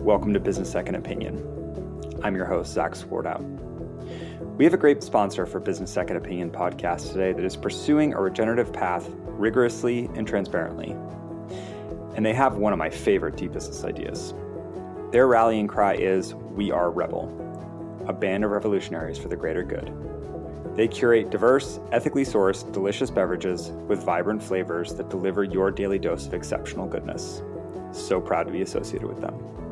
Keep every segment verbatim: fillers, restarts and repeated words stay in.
Welcome to Business Second Opinion. I'm your host, Zach Swartout. We have a great sponsor for Business Second Opinion podcast today that is pursuing a regenerative path rigorously and transparently. And they have one of my favorite deep business ideas. Their rallying cry is, "We are Rebel," a band of revolutionaries for the greater good. They curate diverse, ethically sourced, delicious beverages with vibrant flavors that deliver your daily dose of exceptional goodness. So proud to be associated with them.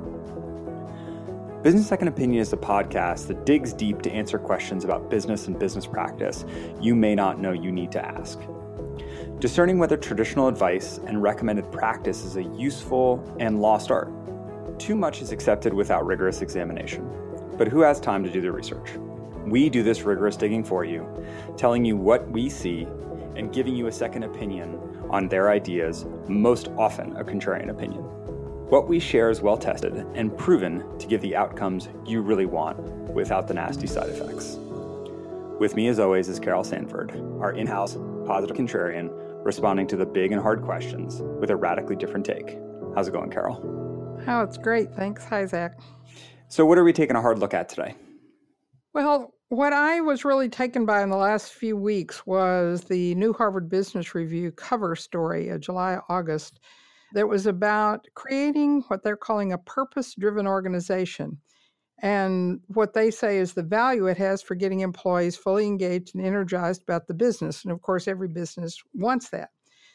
Business Second Opinion is a podcast that digs deep to answer questions about business and business practice you may not know you need to ask. Discerning whether traditional advice and recommended practice is a useful and lost art. Too much is accepted without rigorous examination. But who has time to do the research? We do this rigorous digging for you, telling you what we see and giving you a second opinion on their ideas, most often a contrarian opinion. What we share is well tested and proven to give the outcomes you really want without the nasty side effects. With me as always is Carol Sanford, our in-house positive contrarian, responding to the big and hard questions with a radically different take. How's it going, Carol? Oh, it's great. Thanks. Hi, Zach. So what are we taking a hard look at today? Well, what I was really taken by in the last few weeks was the new Harvard Business Review cover story of July, August, that was about creating what they're calling a purpose-driven organization. And what they say is the value it has for getting employees fully engaged and energized about the business. And of course, every business wants that.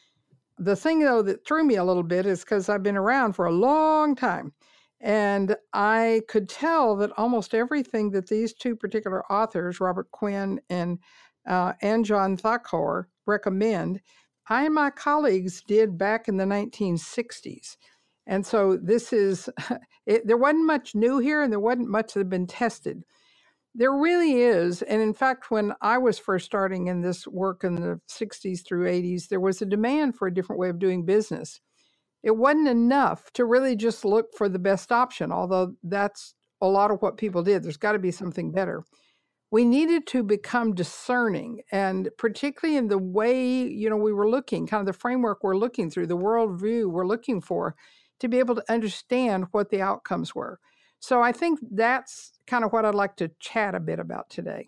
The thing, though, that threw me a little bit is because I've been around for a long time. And I could tell that almost everything that these two particular authors, Robert Quinn and uh, and John Thakur, recommend, I and my colleagues did back in the nineteen sixties. And so this is, it, there wasn't much new here and there wasn't much that had been tested. There really is. And in fact, when I was first starting in this work in the sixties through eighties, there was a demand for a different way of doing business. It wasn't enough to really just look for the best option, although that's a lot of what people did. There's got to be something better. We needed to become discerning, and particularly in the way, you know, we were looking, kind of the framework we're looking through, the worldview we're looking for, to be able to understand what the outcomes were. So I think that's kind of what I'd like to chat a bit about today.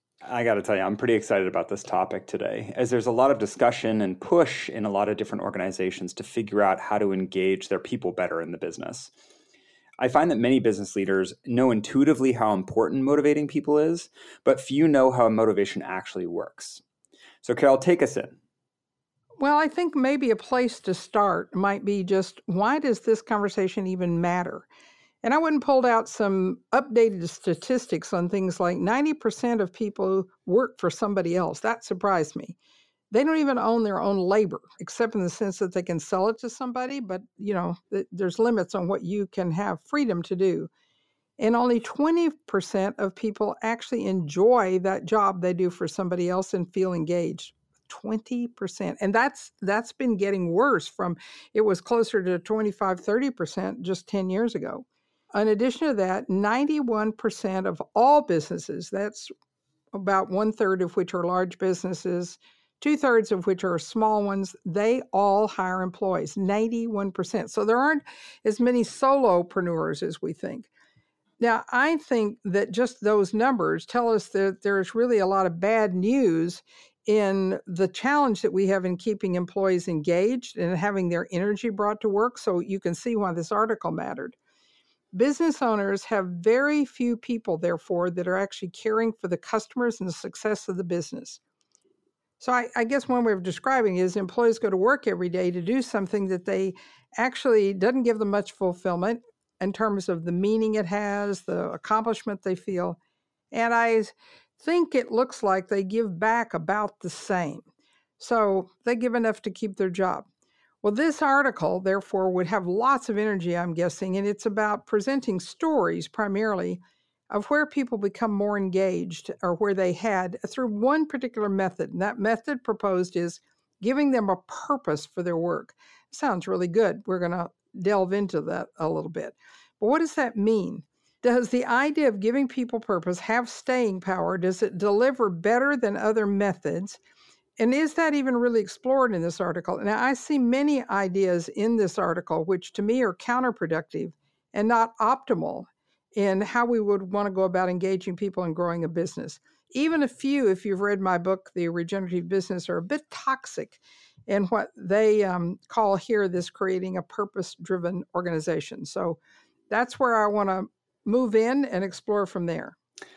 I got to tell you, I'm pretty excited about this topic today, as there's a lot of discussion and push in a lot of different organizations to figure out how to engage their people better in the business. I find that many business leaders know intuitively how important motivating people is, but few know how motivation actually works. So Carol, take us in. Well, I think maybe a place to start might be just, why does this conversation even matter? And I went and pulled out some updated statistics on things like ninety percent of people work for somebody else. That surprised me. They don't even own their own labor, except in the sense that they can sell it to somebody. But, you know, th- there's limits on what you can have freedom to do. And only twenty percent of people actually enjoy that job they do for somebody else and feel engaged. twenty percent. And that's that's been getting worse from, it was closer to twenty-five, thirty percent just ten years ago. In addition to that, ninety-one percent of all businesses, that's about one third of which are large businesses, two thirds of which are small ones, they all hire employees, ninety-one percent. So there aren't as many solopreneurs as we think. Now, I think that just those numbers tell us that there's really a lot of bad news in the challenge that we have in keeping employees engaged and having their energy brought to work. So you can see why this article mattered. Business owners have very few people, therefore, that are actually caring for the customers and the success of the business. So I, I guess one way of describing it is employees go to work every day to do something that they actually doesn't give them much fulfillment in terms of the meaning it has, the accomplishment they feel. And I think it looks like they give back about the same. So they give enough to keep their job. Well, this article, therefore, would have lots of energy, I'm guessing, and it's about presenting stories primarily of where people become more engaged or where they had through one particular method. And that method proposed is giving them a purpose for their work. Sounds really good. We're going to delve into that a little bit. But what does that mean? Does the idea of giving people purpose have staying power? Does it deliver better than other methods? And is that even really explored in this article? Now, I see many ideas in this article, which to me are counterproductive and not optimal in how we would want to go about engaging people and growing a business. Even a few, if you've read my book, The Regenerative Business, are a bit toxic in what they um, call here this creating a purpose-driven organization. So that's where I want to move in and explore from there.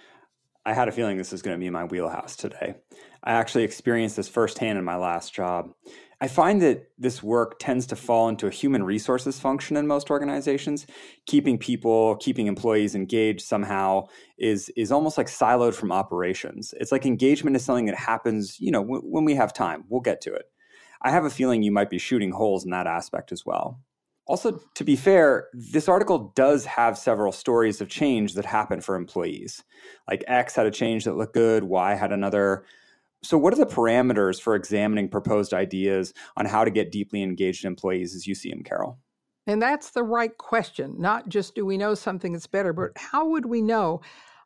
I had a feeling this was going to be my wheelhouse today. I actually experienced this firsthand in my last job. I find that this work tends to fall into a human resources function in most organizations. Keeping people, keeping employees engaged somehow is, is almost like siloed from operations. It's like engagement is something that happens, you know, w- when we have time. We'll get to it. I have a feeling you might be shooting holes in that aspect as well. Also, to be fair, this article does have several stories of change that happen for employees. Like X had a change that looked good, Y had another. So what are the parameters for examining proposed ideas on how to get deeply engaged employees as you see them, Carol? And that's the right question. Not just do we know something that's better, but how would we know?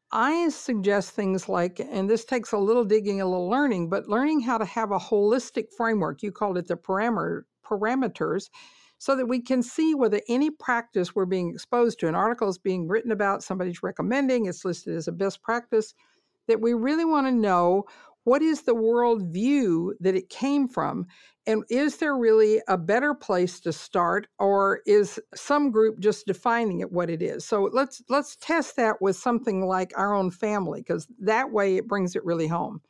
I suggest things like, and this takes a little digging, a little learning, but learning how to have a holistic framework. You called it the parameter, parameters, so that we can see whether any practice we're being exposed to, an article is being written about, somebody's recommending, it's listed as a best practice, that we really want to know what is the world view that it came from, and is there really a better place to start, or is some group just defining it what it is? So let's let's test that with something like our own family, because that way it brings it really home.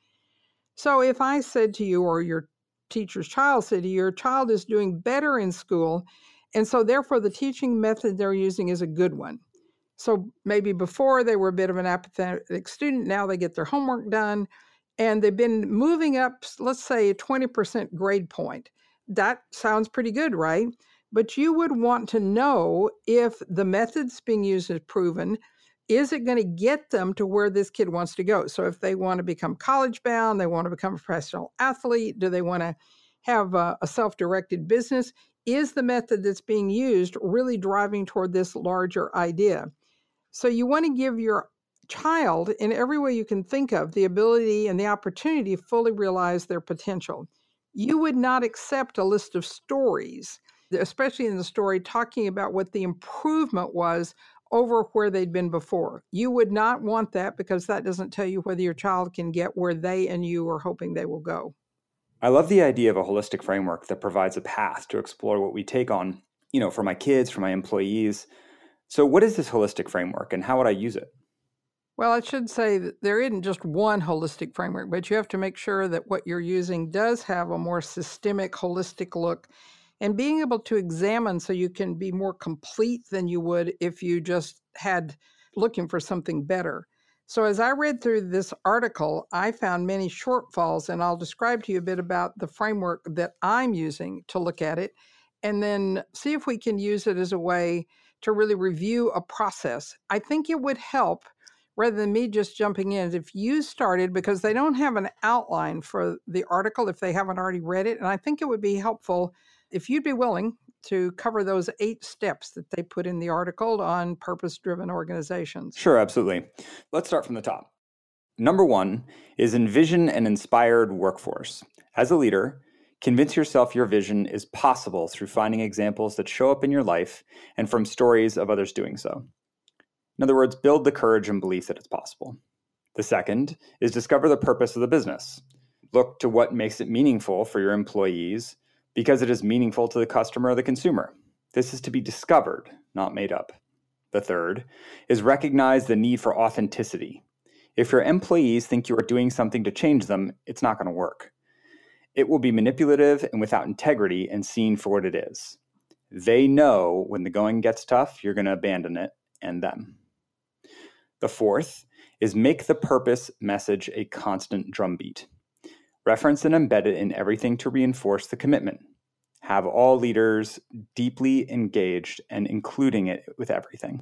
So if I said to you, or your teacher's child said to you, your child is doing better in school, and so therefore the teaching method they're using is a good one. So maybe before they were a bit of an apathetic student, now they get their homework done, and they've been moving up, let's say, a twenty percent grade point. That sounds pretty good, right? But you would want to know if the methods being used is proven. Is it going to get them to where this kid wants to go? So if they want to become college bound, they want to become a professional athlete, do they want to have a, a self-directed business? Is the method that's being used really driving toward this larger idea? So you want to give your child, in every way you can think of, the ability and the opportunity to fully realize their potential. You would not accept a list of stories, especially in the story talking about what the improvement was over where they'd been before. You would not want that, because that doesn't tell you whether your child can get where they and you are hoping they will go. I love the idea of a holistic framework that provides a path to explore what we take on, you know, for my kids, for my employees. So what is this holistic framework, and how would I use it? Well, I should say that there isn't just one holistic framework, but you have to make sure that what you're using does have a more systemic, holistic look, and being able to examine so you can be more complete than you would if you just had looking for something better. So as I read through this article, I found many shortfalls, and I'll describe to you a bit about the framework that I'm using to look at it, and then see if we can use it as a way to really review a process. I think it would help, rather than me just jumping in, if you started, because they don't have an outline for the article if they haven't already read it. And I think it would be helpful if you'd be willing to cover those eight steps that they put in the article on purpose-driven organizations. Sure, absolutely. Let's start from the top. Number one is envision an inspired workforce. As a leader, convince yourself your vision is possible through finding examples that show up in your life and from stories of others doing so. In other words, build the courage and belief that it's possible. The second is discover the purpose of the business. Look to what makes it meaningful for your employees because it is meaningful to the customer or the consumer. This is to be discovered, not made up. The third is recognize the need for authenticity. If your employees think you are doing something to change them, it's not going to work. It will be manipulative and without integrity and seen for what it is. They know when the going gets tough, you're going to abandon it and them. The fourth is make the purpose message a constant drumbeat. Reference and embed it in everything to reinforce the commitment. Have all leaders deeply engaged and including it with everything.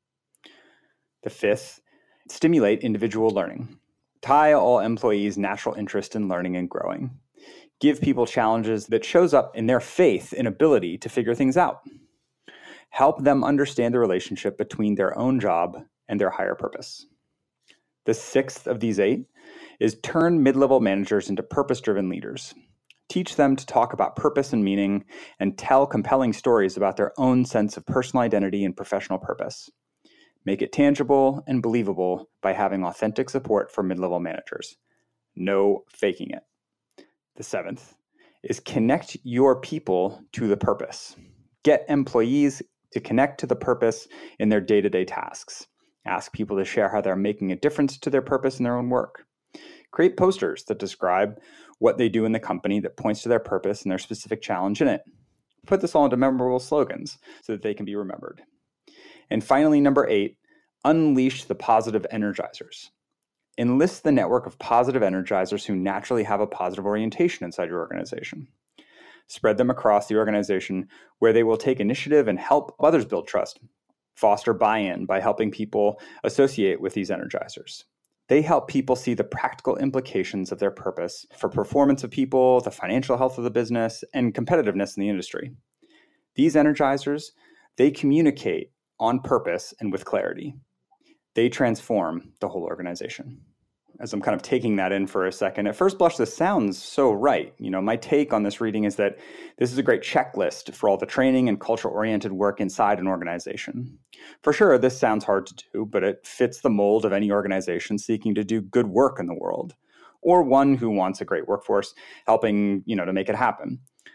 The fifth, stimulate individual learning. Tie all employees' natural interest in learning and growing. Give people challenges that shows up in their faith and ability to figure things out. Help them understand the relationship between their own job and their higher purpose. The sixth of these eight is turn mid-level managers into purpose-driven leaders. Teach them to talk about purpose and meaning and tell compelling stories about their own sense of personal identity and professional purpose. Make it tangible and believable by having authentic support for mid-level managers. No faking it. The seventh is connect your people to the purpose. Get employees to connect to the purpose in their day-to-day tasks. Ask people to share how they're making a difference to their purpose in their own work. Create posters that describe what they do in the company that points to their purpose and their specific challenge in it. Put this all into memorable slogans so that they can be remembered. And finally, number eight, unleash the positive energizers. Enlist the network of positive energizers who naturally have a positive orientation inside your organization. Spread them across the organization where they will take initiative and help others build trust. Foster buy-in by helping people associate with these energizers. They help people see the practical implications of their purpose for performance of people, the financial health of the business, and competitiveness in the industry. These energizers, they communicate on purpose and with clarity. They transform the whole organization. As I'm kind of taking that in for a second, at first blush, this sounds so right. You know, my take on this reading is that this is a great checklist for all the training and culture-oriented work inside an organization. For sure, this sounds hard to do, but it fits the mold of any organization seeking to do good work in the world, or one who wants a great workforce helping, you know, to make it happen.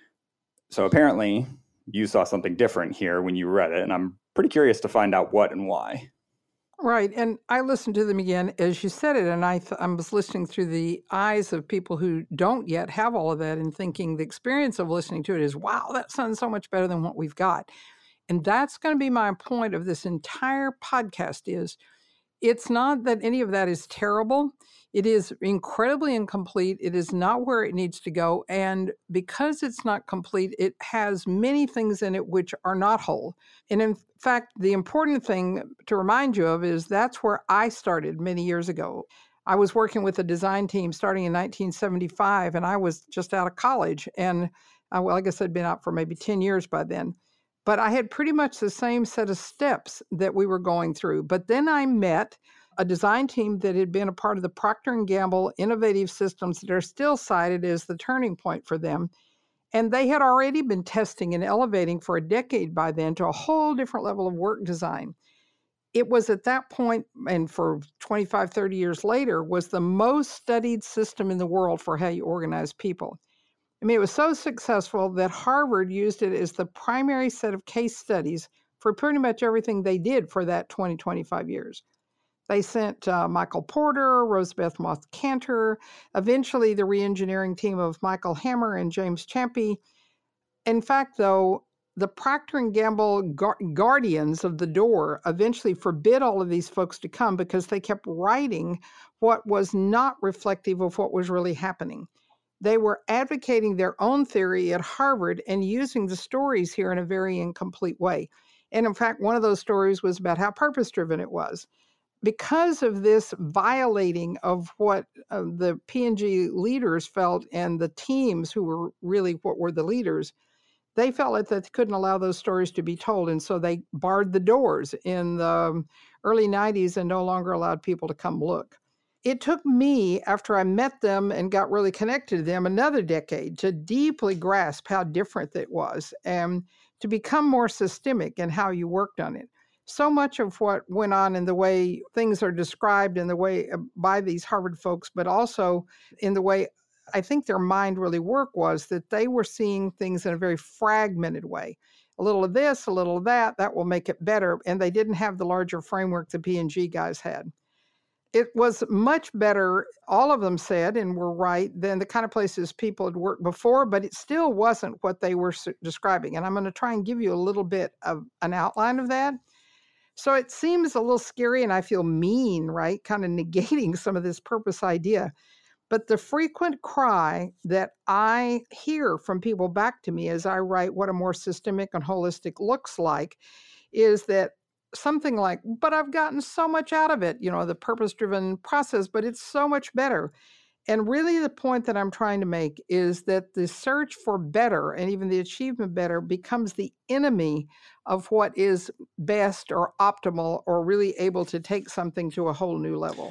So apparently, you saw something different here when you read it, and I'm pretty curious to find out what and why. Right. And I listened to them again as you said it, and I, th- I was listening through the eyes of people who don't yet have all of that and thinking the experience of listening to it is, wow, that sounds so much better than what we've got. And that's going to be my point of this entire podcast is it's not that any of that is terrible. It is incredibly incomplete. It is not where it needs to go. And because it's not complete, it has many things in it which are not whole. And in fact, the important thing to remind you of is that's where I started many years ago. I was working with a design team starting in nineteen seventy-five, and I was just out of college. And I, well, I guess I'd been out for maybe ten years by then. But I had pretty much the same set of steps that we were going through. But then I met a design team that had been a part of the Procter and Gamble innovative systems that are still cited as the turning point for them. And they had already been testing and elevating for a decade by then to a whole different level of work design. It was at that point, and for twenty-five, thirty years later, was the most studied system in the world for how you organize people. I mean, it was so successful that Harvard used it as the primary set of case studies for pretty much everything they did for that twenty, twenty-five years. They sent uh, Michael Porter, Rosebeth Moth Cantor, eventually the reengineering team of Michael Hammer and James Champy. In fact, though, the Procter and Gamble gu- guardians of the door eventually forbid all of these folks to come because they kept writing what was not reflective of what was really happening. They were advocating their own theory at Harvard and using the stories here in a very incomplete way. And in fact, one of those stories was about how purpose-driven it was. Because of this violating of what uh, the P and G leaders felt and the teams who were really what were the leaders, they felt like that they couldn't allow those stories to be told. And so they barred the doors in the early nineties and no longer allowed people to come look. It took me, after I met them and got really connected to them, another decade to deeply grasp how different it was and to become more systemic in how you worked on it. So much of what went on in the way things are described in the way uh, by these Harvard folks, but also in the way I think their mind really worked was that they were seeing things in a very fragmented way. A little of this, a little of that, that will make it better. And they didn't have the larger framework the P and G guys had. It was much better, all of them said, and were right, than the kind of places people had worked before, but it still wasn't what they were describing. And I'm going to try and give you a little bit of an outline of that. So it seems a little scary and I feel mean, right? Kind of negating some of this purpose idea. But the frequent cry that I hear from people back to me as I write what a more systemic and holistic looks like is that something like, but I've gotten so much out of it, you know, the purpose-driven process, but it's so much better. And really the point that I'm trying to make is that the search for better and even the achievement better becomes the enemy of what is best or optimal or really able to take something to a whole new level.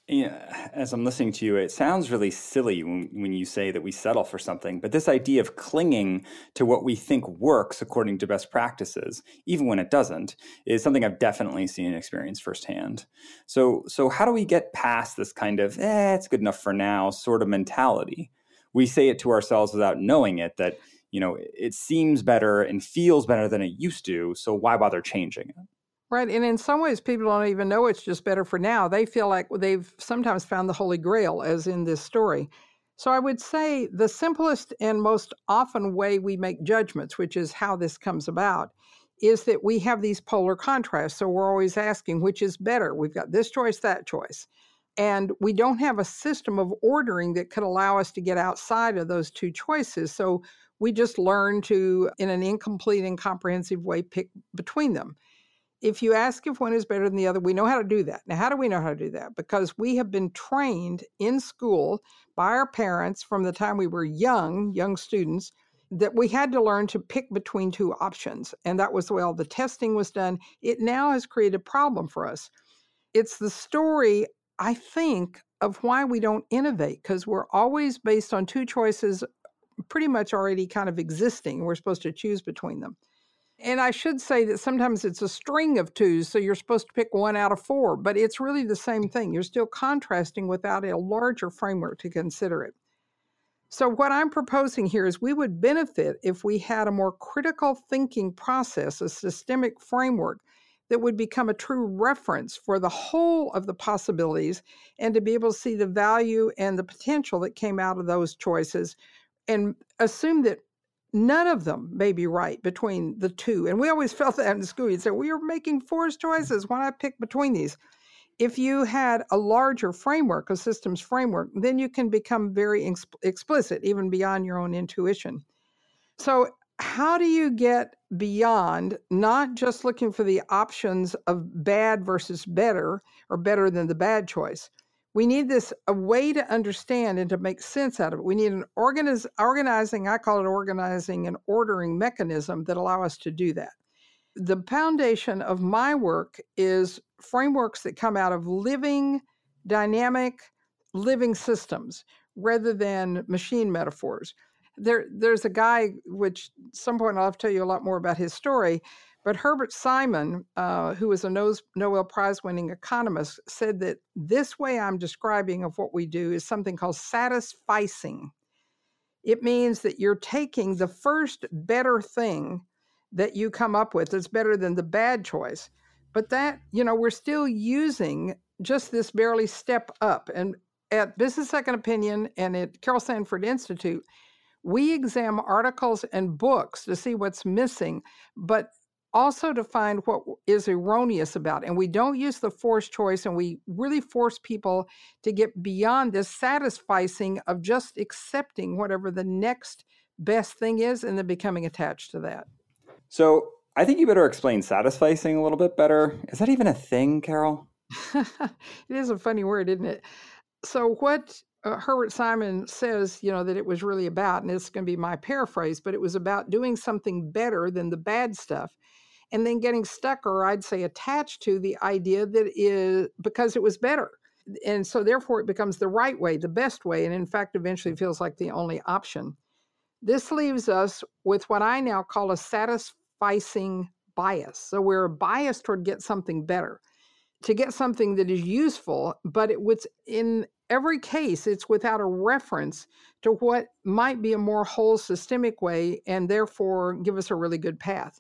Yeah, as I'm listening to you, it sounds really silly when, when you say that we settle for something. But this idea of clinging to what we think works according to best practices, even when it doesn't, is something I've definitely seen and experienced firsthand. So, so how do we get past this kind of, eh, it's good enough for now sort of mentality? We say it to ourselves without knowing it that, you know, it seems better and feels better than it used to. So why bother changing it? Right. And in some ways, people don't even know it's just better for now. They feel like they've sometimes found the Holy Grail, as in this story. So I would say the simplest and most often way we make judgments, which is how this comes about, is that we have these polar contrasts. So we're always asking which is better. We've got this choice, that choice. And we don't have a system of ordering that could allow us to get outside of those two choices. So we just learn to, in an incomplete and comprehensive way, pick between them. If you ask if one is better than the other, we know how to do that. Now, how do we know how to do that? Because we have been trained in school by our parents from the time we were young, young students, that we had to learn to pick between two options. And that was the way all the testing was done. It now has created a problem for us. It's the story, I think, of why we don't innovate, because we're always based on two choices pretty much already kind of existing. We're supposed to choose between them. And I should say that sometimes it's a string of twos, so you're supposed to pick one out of four, but it's really the same thing. You're still contrasting without a larger framework to consider it. So what I'm proposing here is we would benefit if we had a more critical thinking process, a systemic framework that would become a true reference for the whole of the possibilities and to be able to see the value and the potential that came out of those choices and assume that none of them may be right between the two. And we always felt that in school. You'd say, we are making forced choices. Why not pick between these? If you had a larger framework, a systems framework, then you can become very ex- explicit, even beyond your own intuition. So how do you get beyond not just looking for the options of bad versus better or better than the bad choice? We need this, a way to understand and to make sense out of it. We need an organiz, organizing, I call it organizing and ordering mechanism that allow us to do that. The foundation of my work is frameworks that come out of living, dynamic, living systems rather than machine metaphors. There, there's a guy, which at some point I'll have to tell you a lot more about his story, but Herbert Simon, uh, who is a Nobel Prize-winning economist, said that this way I'm describing of what we do is something called satisficing. It means that you're taking the first better thing that you come up with that's better than the bad choice. But that, you know, we're still using just this barely step up. And at Business Second Opinion and at Carol Sanford Institute, we examine articles and books to see what's missing, but also to find what is erroneous about it. And we don't use the forced choice, and we really force people to get beyond this satisficing of just accepting whatever the next best thing is and then becoming attached to that. So I think you better explain satisficing a little bit better. Is that even a thing, Carol? It is a funny word, isn't it? So what uh, Herbert Simon says, you know, that it was really about, and it's going to be my paraphrase, but it was about doing something better than the bad stuff. And then getting stuck, or I'd say attached to the idea that is because it was better. And so therefore it becomes the right way, the best way, and in fact eventually feels like the only option. This leaves us with what I now call a satisficing bias. So we're biased toward get something better, to get something that is useful, but it was in every case, it's without a reference to what might be a more whole systemic way and therefore give us a really good path.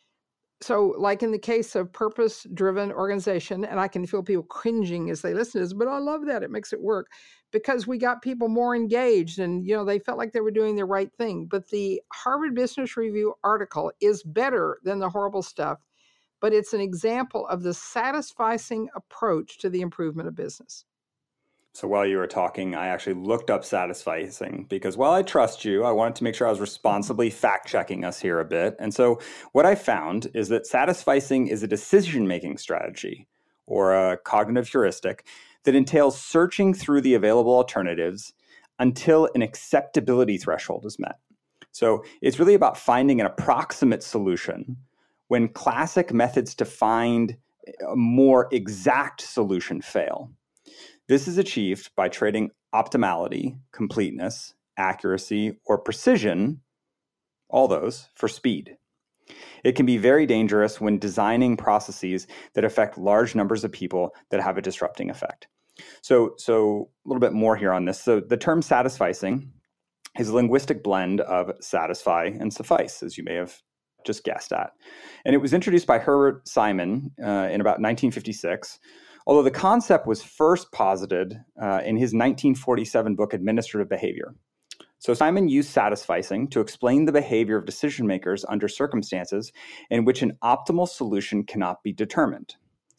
So like in the case of purpose-driven organization, and I can feel people cringing as they listen to this, but I love that. It makes it work because we got people more engaged and, you know, they felt like they were doing the right thing. But the Harvard Business Review article is better than the horrible stuff, but it's an example of the satisficing approach to the improvement of business. So while you were talking, I actually looked up satisficing because while I trust you, I wanted to make sure I was responsibly fact-checking us here a bit. And so what I found is that satisficing is a decision-making strategy or a cognitive heuristic that entails searching through the available alternatives until an acceptability threshold is met. So it's really about finding an approximate solution when classic methods to find a more exact solution fail. This is achieved by trading optimality, completeness, accuracy, or precision, all those, for speed. It can be very dangerous when designing processes that affect large numbers of people that have a disrupting effect. So, so a little bit more here on this. So the term satisficing is a linguistic blend of satisfy and suffice, as you may have just guessed at. And it was introduced by Herbert Simon uh, in about nineteen fifty-six, although the concept was first posited uh, in his nineteen forty-seven book, Administrative Behavior. So Simon used satisficing to explain the behavior of decision makers under circumstances in which an optimal solution cannot be determined.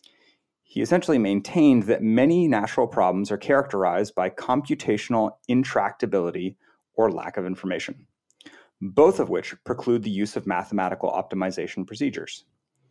He essentially maintained that many natural problems are characterized by computational intractability or lack of information, both of which preclude the use of mathematical optimization procedures.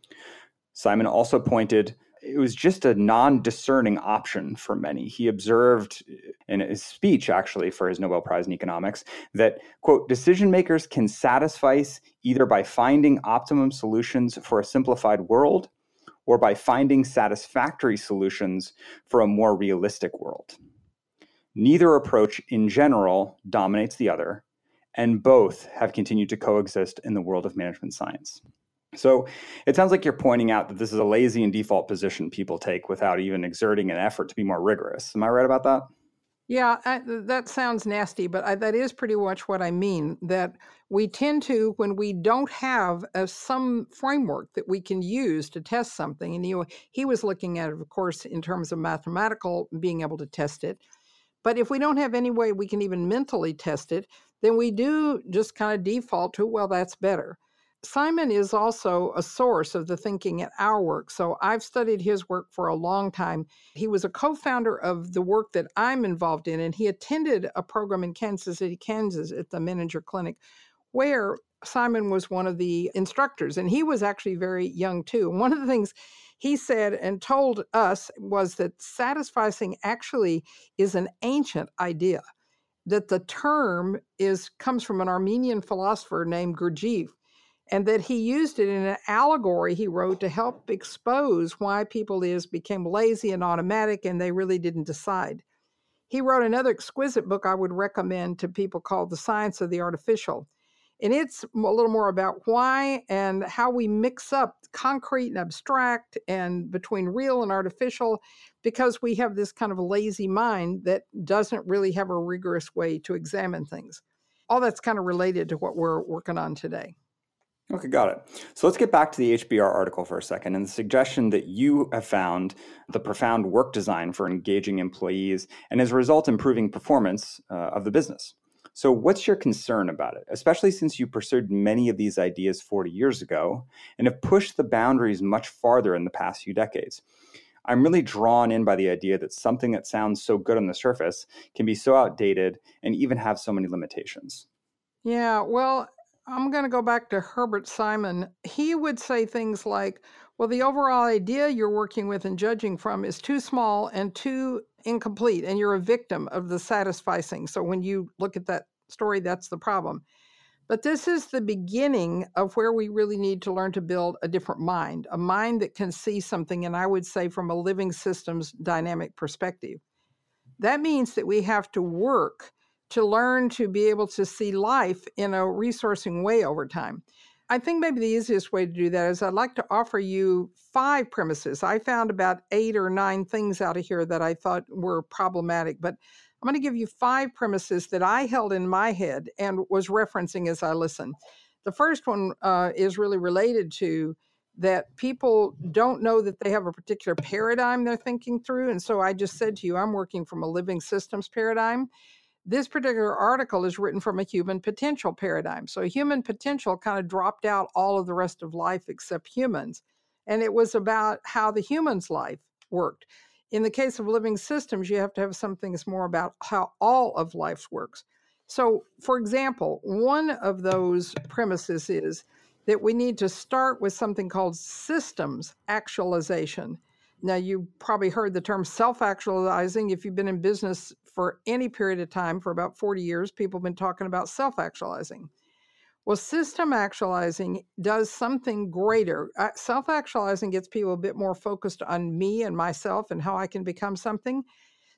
Simon also pointed it was just a non-discerning option for many. He observed in his speech, actually, for his Nobel Prize in Economics, that, quote, decision makers can satisfice either by finding optimum solutions for a simplified world or by finding satisfactory solutions for a more realistic world. Neither approach in general dominates the other, and both have continued to coexist in the world of management science. So it sounds like you're pointing out that this is a lazy and default position people take without even exerting an effort to be more rigorous. Am I right about that? Yeah, I, that sounds nasty, but I, that is pretty much what I mean, that we tend to, when we don't have a, some framework that we can use to test something, and you, he was looking at it, of course, in terms of mathematical, being able to test it. But if we don't have any way we can even mentally test it, then we do just kind of default to, well, that's better. Simon is also a source of the thinking at our work. So I've studied his work for a long time. He was a co-founder of the work that I'm involved in, and he attended a program in Kansas City, Kansas at the Menninger Clinic, where Simon was one of the instructors, and he was actually very young too. And one of the things he said and told us was that satisficing actually is an ancient idea, that the term is comes from an Armenian philosopher named Gurdjieff, and that he used it in an allegory he wrote to help expose why people is became lazy and automatic, and they really didn't decide. He wrote another exquisite book I would recommend to people called The Science of the Artificial. And it's a little more about why and how we mix up concrete and abstract and between real and artificial, because we have this kind of lazy mind that doesn't really have a rigorous way to examine things. All that's kind of related to what we're working on today. Okay, got it. So let's get back to the H B R article for a second and the suggestion that you have found the profound work design for engaging employees and as a result improving performance uh, of the business. So what's your concern about it, especially since you pursued many of these ideas forty years ago and have pushed the boundaries much farther in the past few decades? I'm really drawn in by the idea that something that sounds so good on the surface can be so outdated and even have so many limitations. Yeah, well, I'm going to go back to Herbert Simon. He would say things like, well, the overall idea you're working with and judging from is too small and too incomplete, and you're a victim of the satisficing. So when you look at that story, that's the problem. But this is the beginning of where we really need to learn to build a different mind, a mind that can see something, and I would say from a living systems dynamic perspective. That means that we have to work to learn to be able to see life in a resourcing way over time. I think maybe the easiest way to do that is I'd like to offer you five premises. I found about eight or nine things out of here that I thought were problematic, but I'm going to give you five premises that I held in my head and was referencing as I listened. The first one uh, is really related to that people don't know that they have a particular paradigm they're thinking through. And so I just said to you, I'm working from a living systems paradigm. This particular article is written from a human potential paradigm. So human potential kind of dropped out all of the rest of life except humans. And it was about how the human's life worked. In the case of living systems, you have to have something that's more about how all of life works. So, for example, one of those premises is that we need to start with something called systems actualization. Now, you probably heard the term self-actualizing. If you've been in business for any period of time, for about forty years, people have been talking about self-actualizing. Well, system actualizing does something greater. Uh, self-actualizing gets people a bit more focused on me and myself and how I can become something.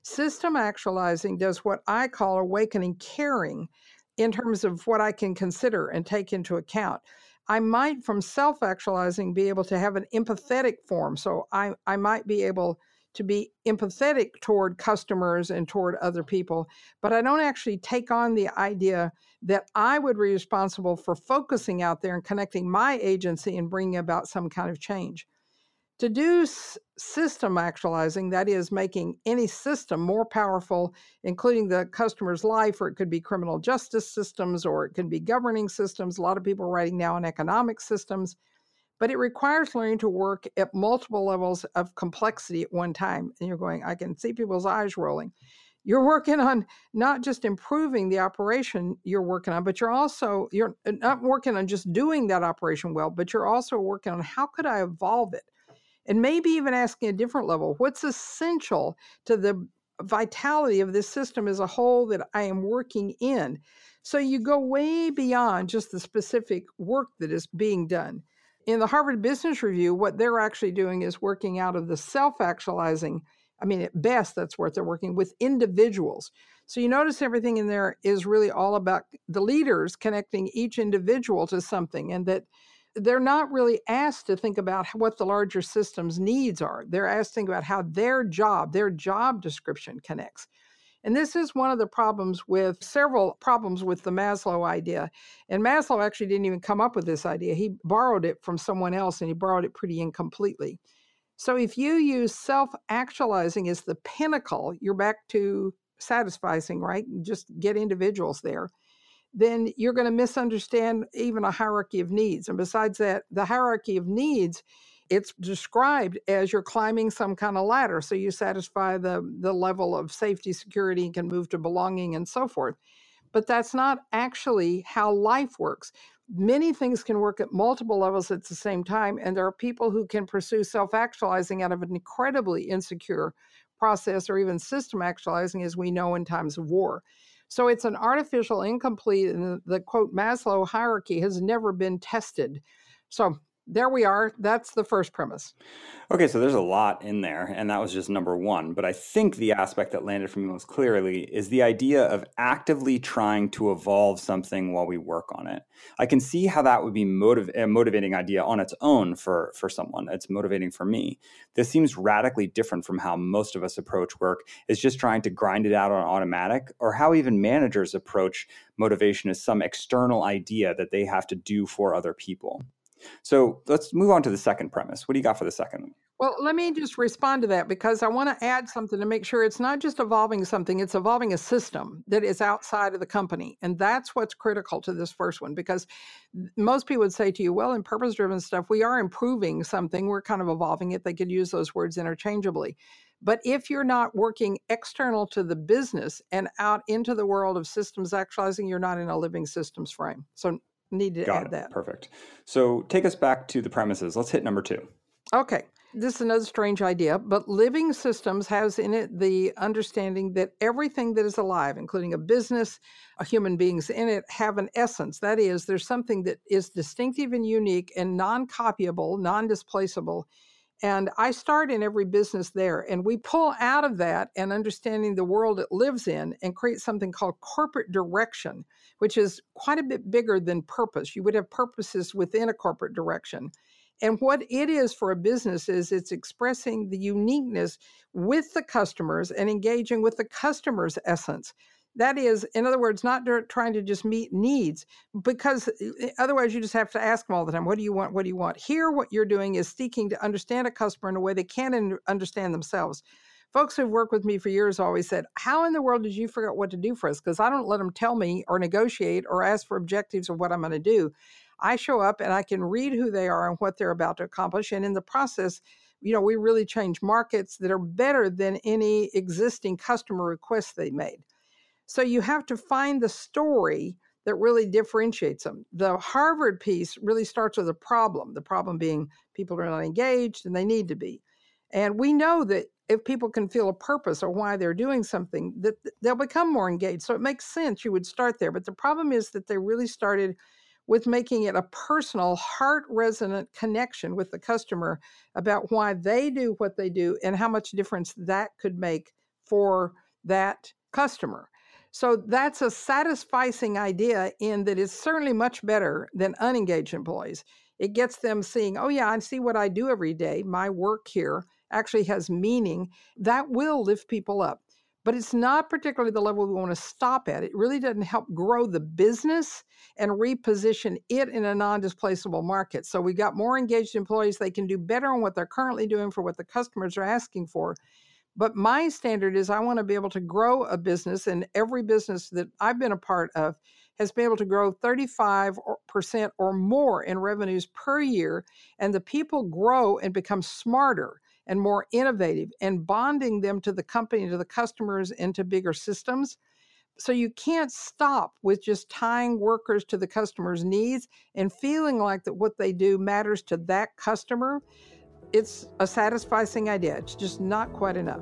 System actualizing does what I call awakening caring in terms of what I can consider and take into account. I might, from self-actualizing, be able to have an empathetic form. So I, I might be able to be empathetic toward customers and toward other people, but I don't actually take on the idea that I would be responsible for focusing out there and connecting my agency and bringing about some kind of change. To do s- system actualizing, that is making any system more powerful, including the customer's life, or it could be criminal justice systems, or it could be governing systems. A lot of people are writing now on economic systems, but it requires learning to work at multiple levels of complexity at one time. And you're going, I can see people's eyes rolling. You're working on not just improving the operation you're working on, but you're also, you're not working on just doing that operation well, but you're also working on how could I evolve it? And maybe even asking a different level, what's essential to the vitality of this system as a whole that I am working in? So you go way beyond just the specific work that is being done. In the Harvard Business Review, what they're actually doing is working out of the self-actualizing. I mean, at best, that's what they're working with individuals. So you notice everything in there is really all about the leaders connecting each individual to something, and that they're not really asked to think about what the larger system's needs are. They're asked to think about how their job, their job description connects. And this is one of the problems with several problems with the Maslow idea. And Maslow actually didn't even come up with this idea. He borrowed it from someone else, and he borrowed it pretty incompletely. So if you use self-actualizing as the pinnacle, you're back to satisficing, right? Just get individuals there. Then you're going to misunderstand even a hierarchy of needs. And besides that, the hierarchy of needs, it's described as you're climbing some kind of ladder. So you satisfy the, the level of safety, security, and can move to belonging and so forth. But that's not actually how life works. Many things can work at multiple levels at the same time. And there are people who can pursue self-actualizing out of an incredibly insecure process, or even system actualizing, as we know in times of war. So it's an artificial, incomplete, and the, the quote Maslow hierarchy has never been tested. So there we are. That's the first premise. Okay, so there's a lot in there, and that was just number one. But I think the aspect that landed for me most clearly is the idea of actively trying to evolve something while we work on it. I can see how that would be motiv- a motivating idea on its own for, for someone. It's motivating for me. This seems radically different from how most of us approach work, is just trying to grind it out on automatic, or how even managers approach motivation as some external idea that they have to do for other people. So let's move on to the second premise. What do you got for the second one? Well, let me just respond to that, because I want to add something to make sure it's not just evolving something, it's evolving a system that is outside of the company. And that's what's critical to this first one, because most people would say to you, well, in purpose-driven stuff, we are improving something. We're kind of evolving it. They could use those words interchangeably. But if you're not working external to the business and out into the world of systems actualizing, you're not in a living systems frame. So need to Got add it. that. Perfect. So take us back to the premises. Let's hit number two. Okay. This is another strange idea, but living systems has in it the understanding that everything that is alive, including a business, a human beings in it, have an essence. That is, there's something that is distinctive and unique and non-copyable, non-displaceable. And I start in every business there, and we pull out of that and understanding the world it lives in and create something called corporate direction, which is quite a bit bigger than purpose. You would have purposes within a corporate direction. And what it is for a business is it's expressing the uniqueness with the customers and engaging with the customer's essence. That is, in other words, not trying to just meet needs, because otherwise you just have to ask them all the time, what do you want? What do you want? Here, what you're doing is seeking to understand a customer in a way they can understand themselves. Folks who've worked with me for years always said, how in the world did you figure out what to do for us? Because I don't let them tell me or negotiate or ask for objectives of what I'm going to do. I show up and I can read who they are and what they're about to accomplish. And in the process, you know, we really change markets that are better than any existing customer requests they made. So you have to find the story that really differentiates them. The Harvard piece really starts with a problem, the problem being people are not engaged and they need to be. And we know that if people can feel a purpose or why they're doing something, that they'll become more engaged. So it makes sense you would start there. But the problem is that they really started with making it a personal, heart-resonant connection with the customer about why they do what they do and how much difference that could make for that customer. So that's a satisfying idea in that it's certainly much better than unengaged employees. It gets them seeing, oh yeah, I see what I do every day. My work here actually has meaning. That will lift people up. But it's not particularly the level we want to stop at. It really doesn't help grow the business and reposition it in a non-displaceable market. So we got more engaged employees. They can do better on what they're currently doing for what the customers are asking for. But my standard is I want to be able to grow a business, and every business that I've been a part of has been able to grow thirty-five percent or more in revenues per year, and the people grow and become smarter and more innovative, and bonding them to the company, to the customers, and to bigger systems. So you can't stop with just tying workers to the customer's needs and feeling like that what they do matters to that customer. It's a satisfying idea. It's just not quite enough.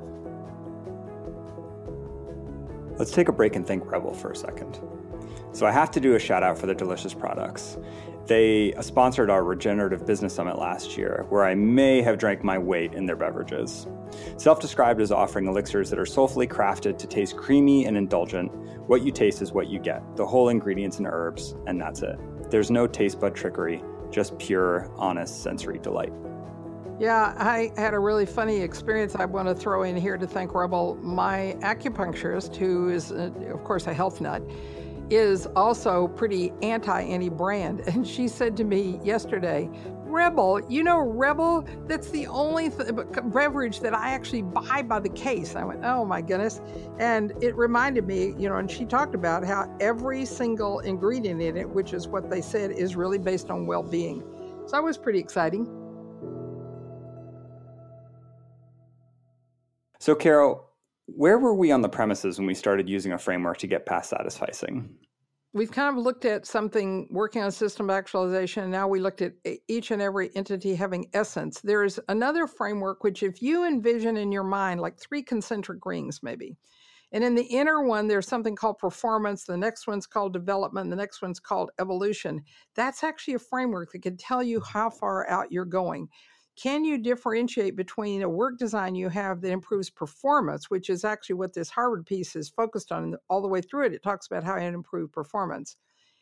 Let's take a break and thank Rebel for a second. So I have to do a shout out for their delicious products. They sponsored our Regenerative Business Summit last year, where I may have drank my weight in their beverages. Self-described as offering elixirs that are soulfully crafted to taste creamy and indulgent, what you taste is what you get. The whole ingredients and herbs, and that's it. There's no taste bud trickery, just pure, honest sensory delight. Yeah, I had a really funny experience I want to throw in here to thank Rebel. My acupuncturist, who is, uh, of course, a health nut, is also pretty anti any brand. And she said to me yesterday, Rebel, you know, Rebel, that's the only th- beverage that I actually buy by the case. I went, oh my goodness. And it reminded me, you know, and she talked about how every single ingredient in it, which is what they said, is really based on well-being. So that was pretty exciting. So, Carol, where were we on the premises when we started using a framework to get past satisficing? We've kind of looked at something working on system actualization, and now we looked at each and every entity having essence. There's another framework, which if you envision in your mind like three concentric rings maybe, and in the inner one, there's something called performance. The next one's called development. The next one's called evolution. That's actually a framework that can tell you how far out you're going. Can you differentiate between a work design you have that improves performance, which is actually what this Harvard piece is focused on all the way through it? It talks about how it improves performance.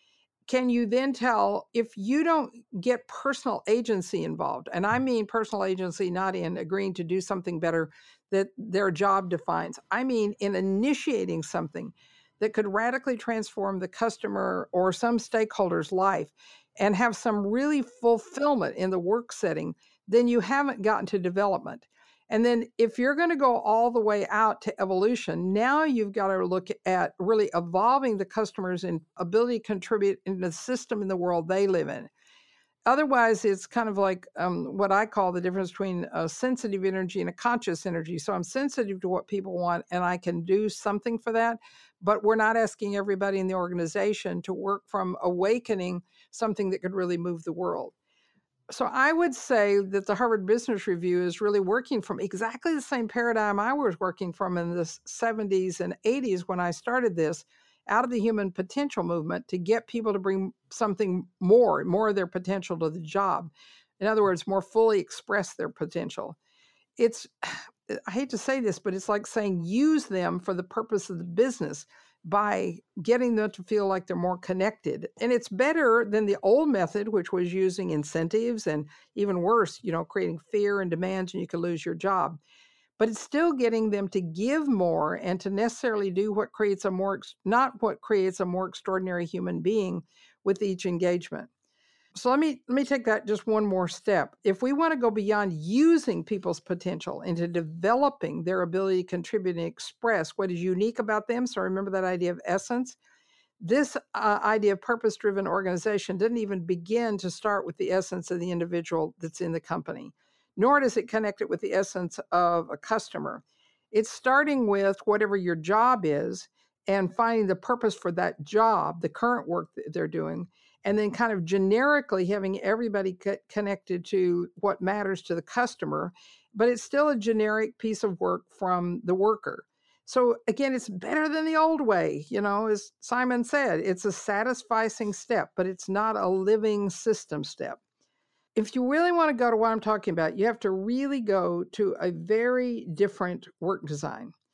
Can you then tell if you don't get personal agency involved? And I mean personal agency not in agreeing to do something better that their job defines. I mean in initiating something that could radically transform the customer or some stakeholder's life and have some really fulfillment in the work setting, then you haven't gotten to development. And then if you're going to go all the way out to evolution, now you've got to look at really evolving the customers and ability to contribute in the system in the world they live in. Otherwise, it's kind of like um, what I call the difference between a sensitive energy and a conscious energy. So I'm sensitive to what people want, and I can do something for that. But we're not asking everybody in the organization to work from awakening something that could really move the world. So I would say that the Harvard Business Review is really working from exactly the same paradigm I was working from in the seventies and eighties when I started this, out of the human potential movement to get people to bring something more, more of their potential to the job. In other words, more fully express their potential. It's, I hate to say this, but it's like saying use them for the purpose of the business by getting them to feel like they're more connected. And it's better than the old method, which was using incentives and even worse, you know, creating fear and demands and you could lose your job. But it's still getting them to give more and to necessarily do what creates a more, not what creates a more extraordinary human being with each engagement. So let me let me take that just one more step. If we want to go beyond using people's potential into developing their ability to contribute and express what is unique about them, so remember that idea of essence, this uh, idea of purpose-driven organization didn't even begin to start with the essence of the individual that's in the company, nor does it connect it with the essence of a customer. It's starting with whatever your job is and finding the purpose for that job, the current work that they're doing, and then kind of generically having everybody get connected to what matters to the customer, but it's still a generic piece of work from the worker. So again, it's better than the old way, you know, as Simon said, it's a satisfying step, but it's not a living system step. If you really want to go to what I'm talking about, you have to really go to a very different work design.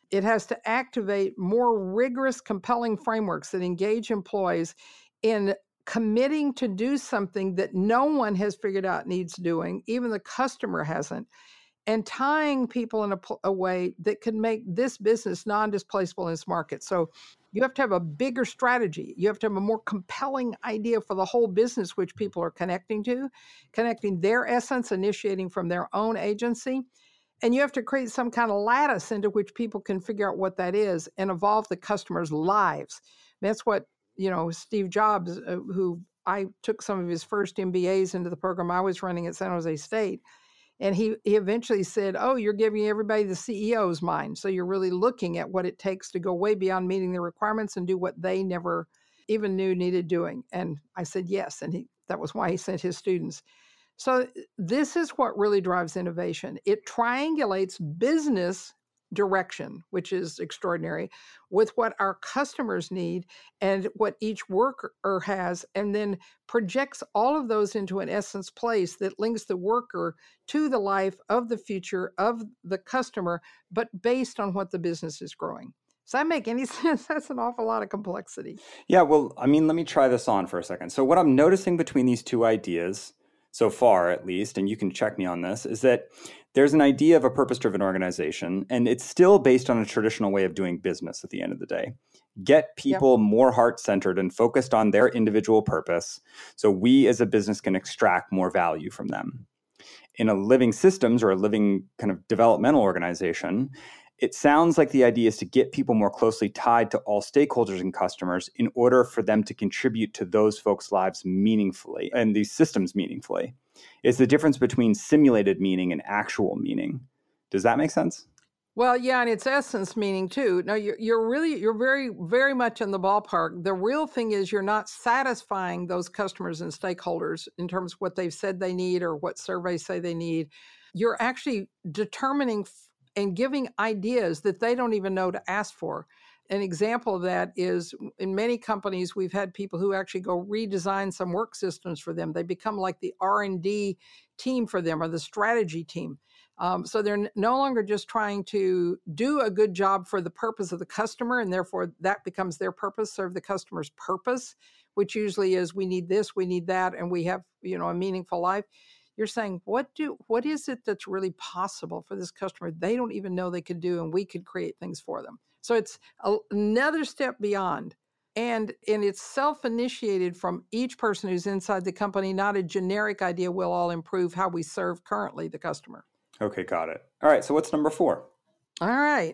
It has to activate more rigorous, compelling frameworks that engage employees in committing to do something that no one has figured out needs doing, even the customer hasn't, and tying people in a, a way that can make this business non-displaceable in its market. So you have to have a bigger strategy. You have to have a more compelling idea for the whole business, which people are connecting to, connecting their essence, initiating from their own agency. And you have to create some kind of lattice into which people can figure out what that is and evolve the customers' lives. That's what, you know, Steve Jobs, uh, who I took some of his first M B As into the program I was running at San Jose State. And he, he eventually said, oh, you're giving everybody the C E O's mind. So you're really looking at what it takes to go way beyond meeting the requirements and do what they never even knew needed doing. And I said, yes. And he, that was why he sent his students. So this is what really drives innovation. It triangulates business direction, which is extraordinary, with what our customers need and what each worker has, and then projects all of those into an essence place that links the worker to the life of the future of the customer, but based on what the business is growing. Does that make any sense? That's an awful lot of complexity. Yeah, well, I mean, let me try this on for a second. So what I'm noticing between these two ideas, so far at least, and you can check me on this, is that there's an idea of a purpose-driven organization, and it's still based on a traditional way of doing business at the end of the day. Get people yep. more heart-centered and focused on their individual purpose, so we as a business can extract more value from them. In a living systems or a living kind of developmental organization, it sounds like the idea is to get people more closely tied to all stakeholders and customers in order for them to contribute to those folks' lives meaningfully and these systems meaningfully. It's the difference between simulated meaning and actual meaning. Does that make sense? Well, yeah, and it's essence meaning too. No, you're, you're really, you're very, very much in the ballpark. The real thing is you're not satisfying those customers and stakeholders in terms of what they've said they need or what surveys say they need. You're actually determining and giving ideas that they don't even know to ask for. An example of that is in many companies, we've had people who actually go redesign some work systems for them. They become like the R and D team for them or the strategy team. Um, so they're n- no longer just trying to do a good job for the purpose of the customer, and therefore that becomes their purpose, serve the customer's purpose, which usually is we need this, we need that, and we have, you know, a meaningful life. You're saying, what do what is it that's really possible for this customer they don't even know they could do, and we could create things for them. So it's a, another step beyond. And, and it's self-initiated from each person who's inside the company, not a generic idea, we'll all improve how we serve currently the customer. Okay, got it. All right, so what's number four? All right.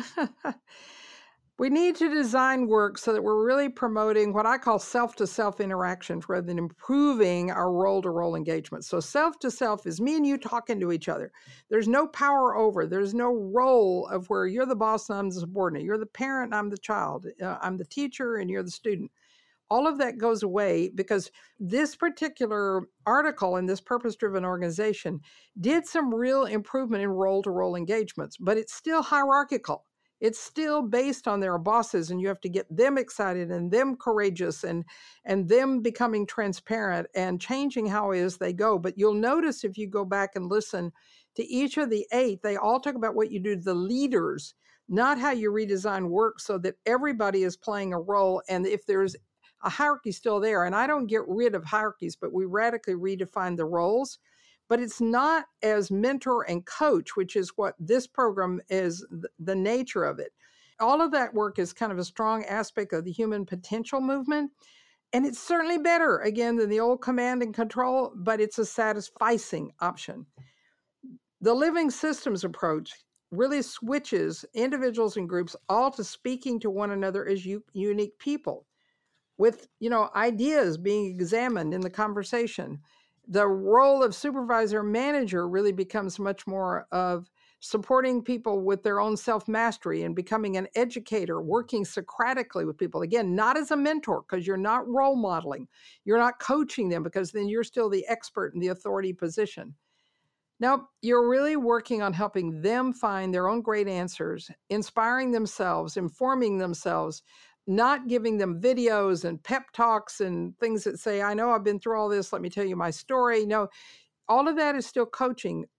We need to design work so that we're really promoting what I call self-to-self interactions rather than improving our role-to-role engagement. So self-to-self is me and you talking to each other. There's no power over. There's no role of where you're the boss and I'm the subordinate. You're the parent and I'm the child. Uh, I'm the teacher and you're the student. All of that goes away because this particular article in this purpose-driven organization did some real improvement in role-to-role engagements, but it's still hierarchical. It's still based on their bosses, and you have to get them excited and them courageous and, and them becoming transparent and changing how it is they go. But you'll notice if you go back and listen to each of the eight, they all talk about what you do to the leaders, not how you redesign work so that everybody is playing a role. And if there's a hierarchy still there, and I don't get rid of hierarchies, but we radically redefine the roles. But it's not as mentor and coach, which is what this program is, the nature of it. All of that work is kind of a strong aspect of the human potential movement. And it's certainly better, again, than the old command and control, but it's a satisficing option. The living systems approach really switches individuals and groups all to speaking to one another as u- unique people with, you know, ideas being examined in the conversation. The role of supervisor manager really becomes much more of supporting people with their own self-mastery and becoming an educator, working Socratically with people. Again, not as a mentor, because you're not role modeling. You're not coaching them, because then you're still the expert in the authority position. Now, you're really working on helping them find their own great answers, inspiring themselves, informing themselves, not giving them videos and pep talks and things that say, I know I've been through all this, let me tell you my story. No, all of that is still coaching.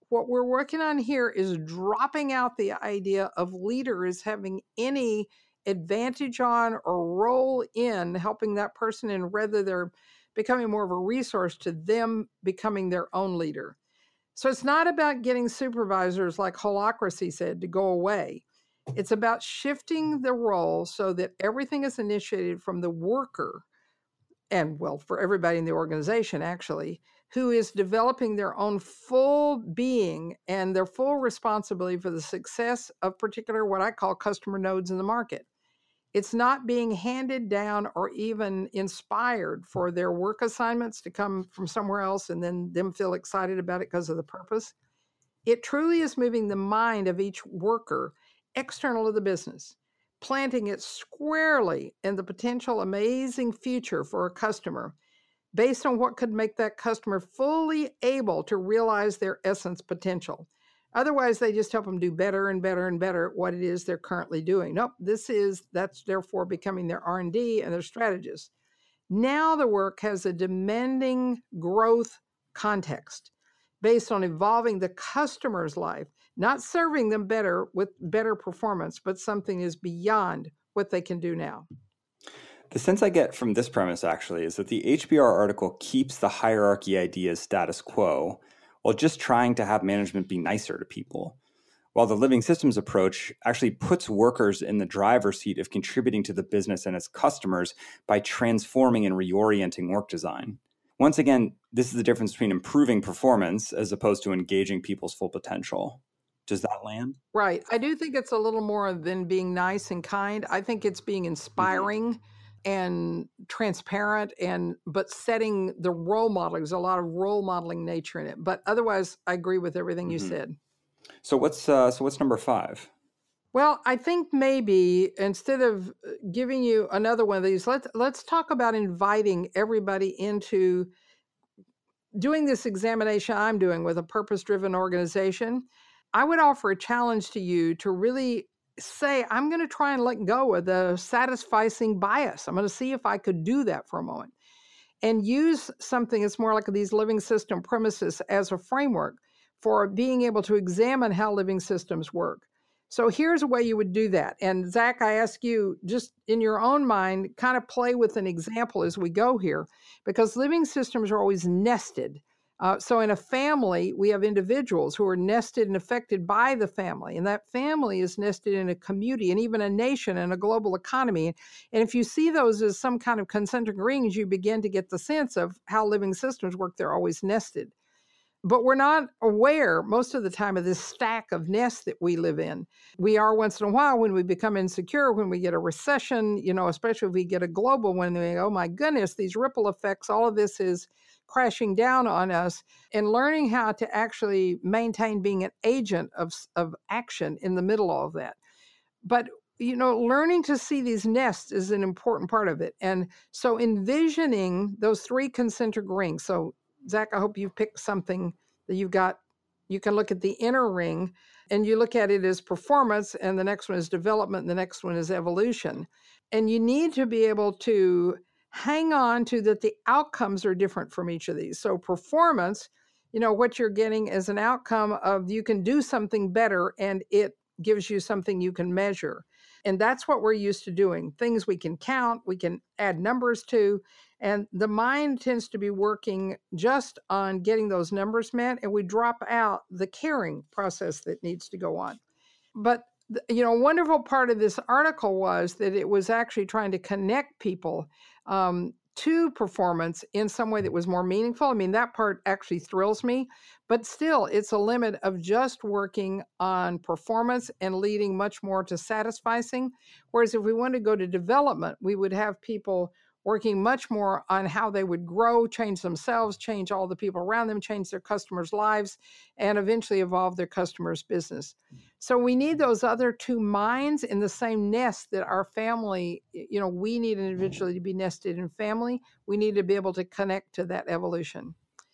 what we're working on here is dropping out the idea of leaders having any advantage on or role in helping that person, and whether they're becoming more of a resource to them becoming their own leader. So it's not about getting supervisors, like Holacracy said, to go away. It's about shifting the role so that everything is initiated from the worker, and well, for everybody in the organization, actually, who is developing their own full being and their full responsibility for the success of particular, what I call customer nodes in the market. It's not being handed down or even inspired for their work assignments to come from somewhere else and then them feel excited about it because of the purpose. It truly is moving the mind of each worker external to the business, planting it squarely in the potential amazing future for a customer based on what could make that customer fully able to realize their essence potential. Otherwise, they just help them do better and better and better at what it is they're currently doing. Nope, this is, that's therefore becoming their R and D and their strategist. Now the work has a demanding growth context based on evolving the customer's life, not serving them better with better performance, but something is beyond what they can do now. The sense I get from this premise, actually, is that the H B R article keeps the hierarchy ideas status quo while just trying to have management be nicer to people, while the living systems approach actually puts workers in the driver's seat of contributing to the business and its customers by transforming and reorienting work design. Once again, this is the difference between improving performance as opposed to engaging people's full potential. Does that land? Right. I do think it's a little more than being nice and kind. I think it's being inspiring mm-hmm. and transparent, and but setting the role model. There's a lot of role modeling nature in it. But otherwise, I agree with everything mm-hmm. you said. So what's uh, so what's number five? Well, I think maybe instead of giving you another one of these, let's let's talk about inviting everybody into doing this examination I'm doing with a purpose-driven organization. I would offer a challenge to you to really say, I'm going to try and let go of the satisficing bias. I'm going to see if I could do that for a moment and use something that's more like these living system premises as a framework for being able to examine how living systems work. So here's a way you would do that. And Zach, I ask you, just in your own mind, kind of play with an example as we go here, because living systems are always nested. Uh, so in a family, we have individuals who are nested and affected by the family, and that family is nested in a community and even a nation and a global economy. And if you see those as some kind of concentric rings, you begin to get the sense of how living systems work. They're always nested. But we're not aware most of the time of this stack of nests that we live in. We are once in a while when we become insecure, when we get a recession, you know, especially if we get a global one, we go, oh my goodness, these ripple effects, all of this is crashing down on us, and learning how to actually maintain being an agent of, of action in the middle of all of that. But, you know, learning to see these nests is an important part of it. And so envisioning those three concentric rings. So Zach, I hope you've picked something that you've got. You can look at the inner ring and you look at it as performance, and the next one is development, and the next one is evolution. And you need to be able to hang on to that the outcomes are different from each of these. So performance, you know, what you're getting is an outcome of you can do something better, and it gives you something you can measure. And that's what we're used to doing. Things we can count, we can add numbers to, and the mind tends to be working just on getting those numbers met, and we drop out the caring process that needs to go on. But, you know, a wonderful part of this article was that it was actually trying to connect people um, to performance in some way that was more meaningful. I mean, that part actually thrills me, but still it's a limit of just working on performance and leading much more to satisficing. Whereas if we want to go to development, we would have people working much more on how they would grow, change themselves, change all the people around them, change their customers' lives, and eventually evolve their customers' business. So we need those other two minds in the same nest that our family, you know, we need individually to be nested in family. We need to be able to connect to that evolution.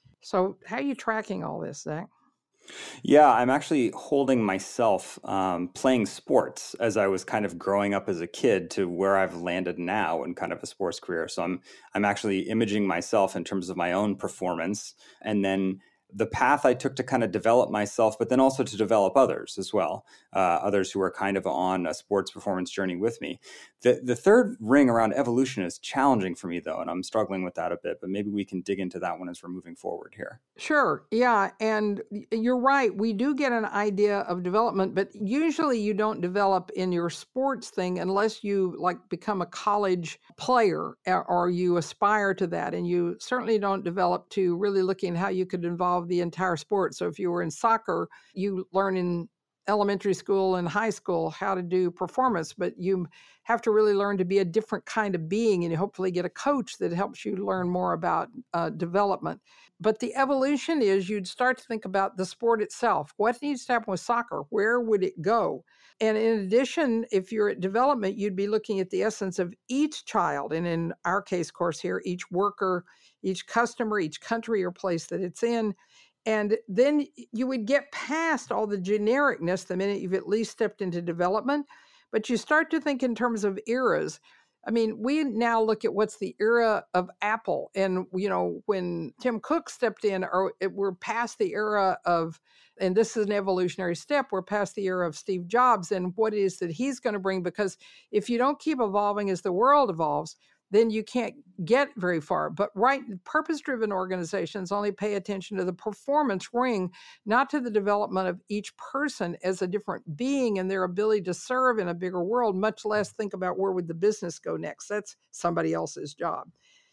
So how are you tracking all this, Zach? Yeah, I'm actually holding myself um, playing sports as I was kind of growing up as a kid to where I've landed now in kind of a sports career. So I'm I'm actually imaging myself in terms of my own performance, and then the path I took to kind of develop myself, but then also to develop others as well, uh, others who are kind of on a sports performance journey with me. The the third ring around evolution is challenging for me, though, and I'm struggling with that a bit, but maybe we can dig into that one as we're moving forward here. Sure. Yeah. And you're right. We do get an idea of development, but usually you don't develop in your sports thing unless you like become a college player or you aspire to that. And you certainly don't develop to really looking how you could involve the entire sport. So if you were in soccer, you learn in elementary school and high school how to do performance, but you have to really learn to be a different kind of being, and you hopefully get a coach that helps you learn more about uh, development. But the evolution is you'd start to think about the sport itself. What needs to happen with soccer? Where would it go? And in addition, if you're at development, you'd be looking at the essence of each child. And in our case, of course, here, each worker, each customer, each country or place that it's in. And then you would get past all the genericness the minute you've at least stepped into development. But you start to think in terms of eras. I mean, we now look at what's the era of Apple. And, you know, when Tim Cook stepped in, or it, we're past the era of, and this is an evolutionary step, we're past the era of Steve Jobs and what it is that he's going to bring. Because if you don't keep evolving as the world evolves, then you can't get very far. But right, purpose-driven organizations only pay attention to the performance ring, not to the development of each person as a different being and their ability to serve in a bigger world, much less think about where would the business go next. That's somebody else's job.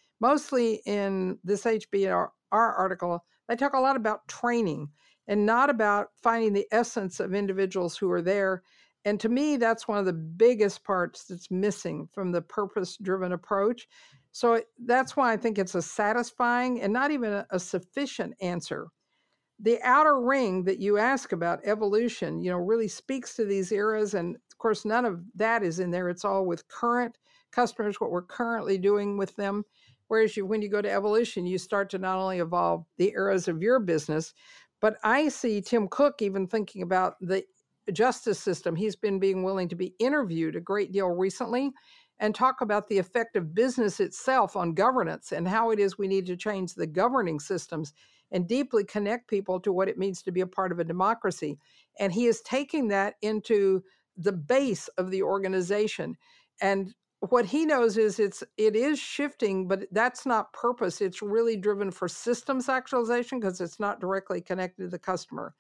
Mostly in this H B R article, they talk a lot about training and not about finding the essence of individuals who are there. And to me, that's one of the biggest parts that's missing from the purpose-driven approach. So that's why I think it's a satisfying and not even a, a sufficient answer. The outer ring that you ask about, evolution, you know, really speaks to these eras. And of course, none of that is in there. It's all with current customers, what we're currently doing with them. Whereas you, when you go to evolution, you start to not only evolve the eras of your business, but I see Tim Cook even thinking about the justice system. He's been being willing to be interviewed a great deal recently and talk about the effect of business itself on governance and how it is we need to change the governing systems and deeply connect people to what it means to be a part of a democracy. And he is taking that into the base of the organization. And what he knows is it's it is shifting, but that's not purpose. It's really driven for systems actualization because it's not directly connected to the customer.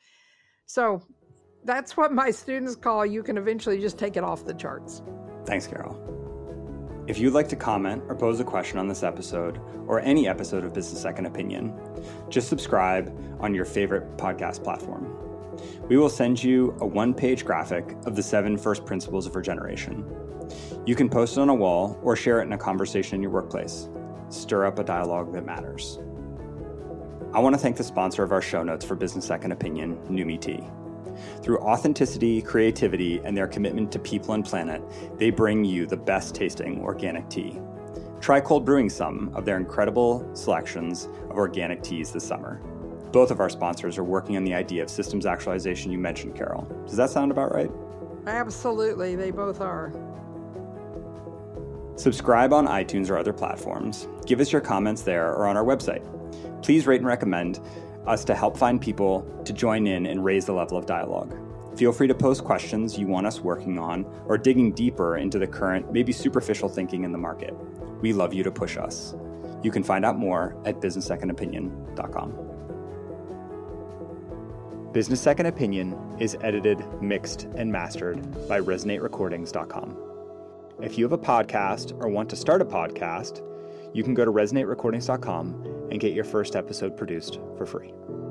So that's what my students call, you can eventually just take it off the charts. Thanks, Carol. If you'd like to comment or pose a question on this episode or any episode of Business Second Opinion, just subscribe on your favorite podcast platform. We will send you a one-page graphic of the seven first principles of regeneration. You can post it on a wall or share it in a conversation in your workplace. Stir up a dialogue that matters. I want to thank the sponsor of our show notes for Business Second Opinion, Numi Tea. Through authenticity, creativity, and their commitment to people and planet, they bring you the best tasting organic tea. Try cold brewing some of their incredible selections of organic teas this summer. Both of our sponsors are working on the idea of systems actualization you mentioned, Carol. Does that sound about right? Absolutely, they both are. Subscribe on iTunes or other platforms. Give us your comments there or on our website. Please rate and recommend us to help find people to join in and raise the level of dialogue. Feel free to post questions you want us working on or digging deeper into the current, maybe superficial thinking in the market. We love you to push us. You can find out more at business second opinion dot com. Business Second Opinion is edited, mixed, and mastered by resonate recordings dot com. If you have a podcast or want to start a podcast, you can go to resonate recordings dot com and get your first episode produced for free.